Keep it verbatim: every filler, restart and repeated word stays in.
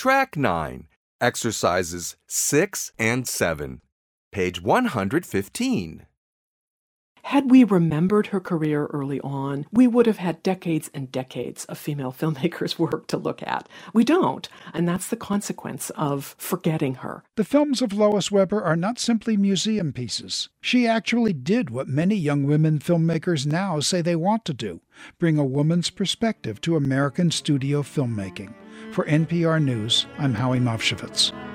Track nine, exercises six and seven, page one hundred fifteen. Had we remembered her career early on, we would have had decades and decades of female filmmakers' work to look at. We don't, and that's the consequence of forgetting her. The films of Lois Weber are not simply museum pieces. She actually did what many young women filmmakers now say they want to do, bring a woman's perspective to American studio filmmaking. For N P R News, I'm Howie Mofshevitz.